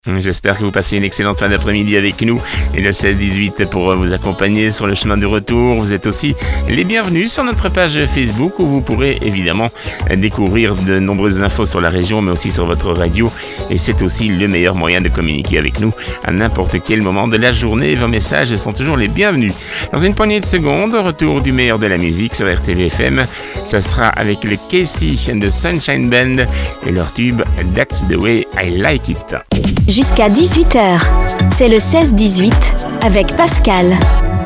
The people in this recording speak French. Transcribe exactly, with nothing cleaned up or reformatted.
J'espère que vous passez une excellente fin d'après-midi avec nous et le seize dix-huit pour vous accompagner sur le chemin du retour. Vous êtes aussi les bienvenus sur notre page Facebook où vous pourrez évidemment découvrir de nombreuses infos sur la région mais aussi sur votre radio, et c'est aussi le meilleur moyen de communiquer avec nous à n'importe quel moment de la journée. Vos messages sont toujours les bienvenus. Dans une poignée de secondes, retour du meilleur de la musique sur R T V F M. Ça sera avec le Casey and the Sunshine Band et leur tube That's the Way I Like It. Jusqu'à dix-huit heures, c'est le seize dix-huit avec Pascal.